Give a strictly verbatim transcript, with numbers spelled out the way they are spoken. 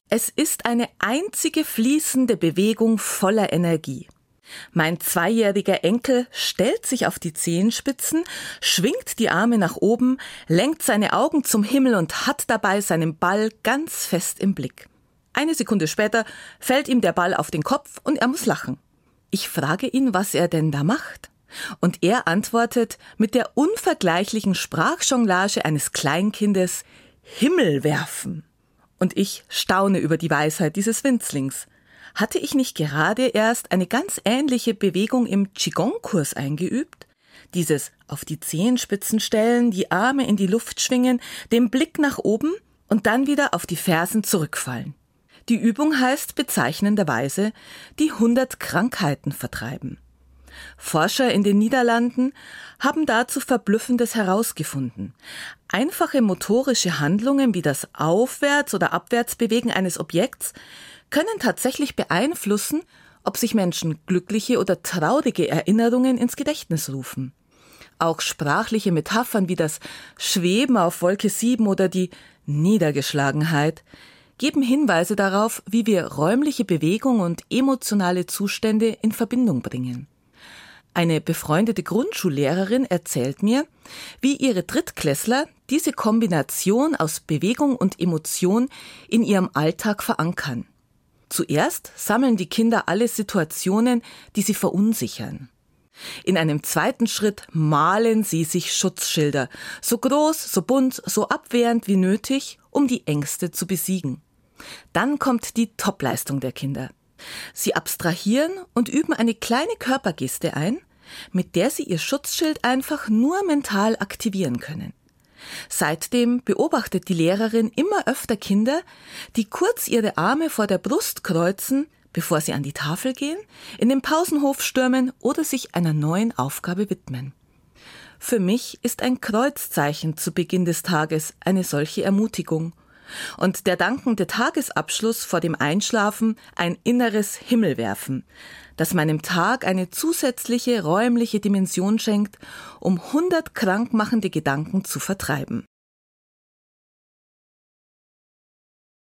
Es ist eine einzige fließende Bewegung voller Energie. Mein zweijähriger Enkel stellt sich auf die Zehenspitzen, schwingt die Arme nach oben, lenkt seine Augen zum Himmel und hat dabei seinen Ball ganz fest im Blick. Eine Sekunde später fällt ihm der Ball auf den Kopf und er muss lachen. Ich frage ihn, was er denn da macht. Und er antwortet mit der unvergleichlichen Sprachjonglage eines Kleinkindes: Himmel werfen. Und ich staune über die Weisheit dieses Winzlings. Hatte ich nicht gerade erst eine ganz ähnliche Bewegung im Qigong-Kurs eingeübt? Dieses auf die Zehenspitzen stellen, die Arme in die Luft schwingen, den Blick nach oben und dann wieder auf die Fersen zurückfallen. Die Übung heißt bezeichnenderweise die hundert Krankheiten vertreiben. Forscher in den Niederlanden haben dazu Verblüffendes herausgefunden. Einfache motorische Handlungen wie das Aufwärts- oder Abwärtsbewegen eines Objekts können tatsächlich beeinflussen, ob sich Menschen glückliche oder traurige Erinnerungen ins Gedächtnis rufen. Auch sprachliche Metaphern wie das Schweben auf Wolke sieben oder die Niedergeschlagenheit geben Hinweise darauf, wie wir räumliche Bewegung und emotionale Zustände in Verbindung bringen. Eine befreundete Grundschullehrerin erzählt mir, wie ihre Drittklässler diese Kombination aus Bewegung und Emotion in ihrem Alltag verankern. Zuerst sammeln die Kinder alle Situationen, die sie verunsichern. In einem zweiten Schritt malen sie sich Schutzschilder, so groß, so bunt, so abwehrend wie nötig, um die Ängste zu besiegen. Dann kommt die Topleistung der Kinder. Sie abstrahieren und üben eine kleine Körpergeste ein, mit der sie ihr Schutzschild einfach nur mental aktivieren können. Seitdem beobachtet die Lehrerin immer öfter Kinder, die kurz ihre Arme vor der Brust kreuzen, bevor sie an die Tafel gehen, in den Pausenhof stürmen oder sich einer neuen Aufgabe widmen. Für mich ist ein Kreuzzeichen zu Beginn des Tages eine solche Ermutigung und der dankende Tagesabschluss vor dem Einschlafen ein inneres Himmelwerfen, das meinem Tag eine zusätzliche räumliche Dimension schenkt, um hundert krankmachende Gedanken zu vertreiben.